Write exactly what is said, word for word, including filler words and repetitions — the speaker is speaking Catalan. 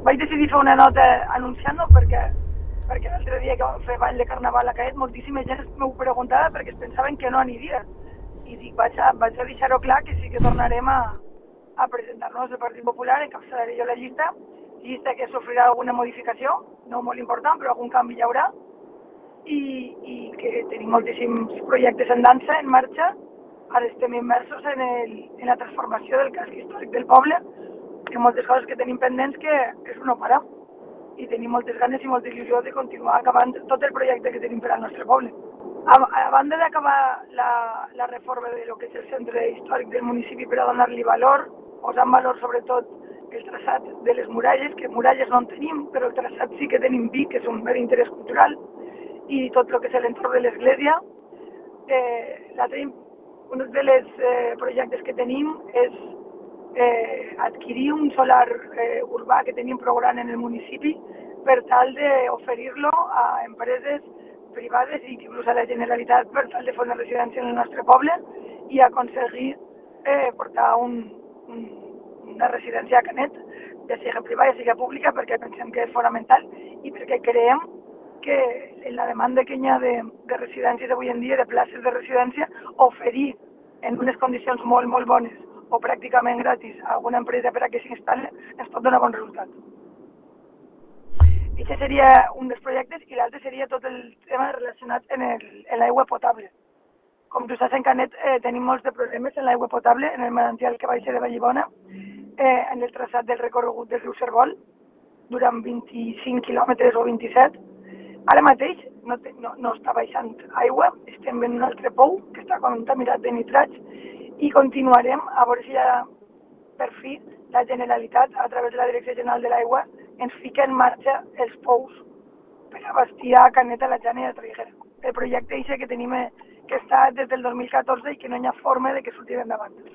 vaig decidir fer una nota anunciant-ho perquè, perquè l'altre dia que vam fer ball de carnaval a Caet, moltíssima gent m'ho preguntava perquè es pensaven que no aniria. I dic, vaig a, vaig a deixar-ho clar que sí que tornarem a, a presentar-nos al Partit Popular, encapçalaré jo la llista, llista que sofrirà alguna modificació, no molt important, però algun canvi hi haurà, i, i que tenim moltíssims projectes en dansa, en marxa. Ara estem immersos en, el, en la transformació del casc històric del poble, hi ha moltes coses que tenim pendents que és no parar, i tenim moltes ganes i molta il·lusió de continuar acabant tot el projecte que tenim per al nostre poble. A, a banda d'acabar la, la reforma de lo que és el centre històric del municipi per a donar-li valor, posant valor sobretot el traçat de les muralles, que muralles no en tenim, però el traçat sí que tenim Vic, que és un bé d'interès cultural, i tot el que és l'entorn de l'església. Eh, la tenim, un dels eh, projectes que tenim és eh, adquirir un solar eh, urbà que tenim programat en el municipi per tal d'oferir-lo a empreses privades i inclús a la Generalitat per tal de fer una residència en el nostre poble i aconseguir eh, portar un, un, una residència a Canet, ja sigui privada, ja sigui pública, perquè pensem que és fonamental i perquè creiem que en la demanda que hi ha de, de residències avui en dia, de places de residència, oferir en unes condicions molt, molt bones o pràcticament gratis a alguna empresa per a que s'instal·li ens pot donar bon resultat. Aquest seria un dels projectes i l'altre seria tot el tema relacionat en l'aigua potable. Com tu saps, en Canet eh, tenim molts de problemes en l'aigua potable, en el manantial que baixa de Vallibona, eh, en el traçat del recorregut del riu Cervol, durant vint-i-cinc quilòmetres o vint-i-set. Ara mateix no, te, no, no està baixant aigua, estem en un altre pou que està contaminat de nitrats i continuarem a veure si ja per fi la Generalitat, a través de la Direcció General de l'Aigua, ens fica en marxa els pous per abastir a Canet, a la Jana i a Traiguera. El projecte I C que tenim que està des del dos mil catorze i que no hi ha forma de que surti endavant.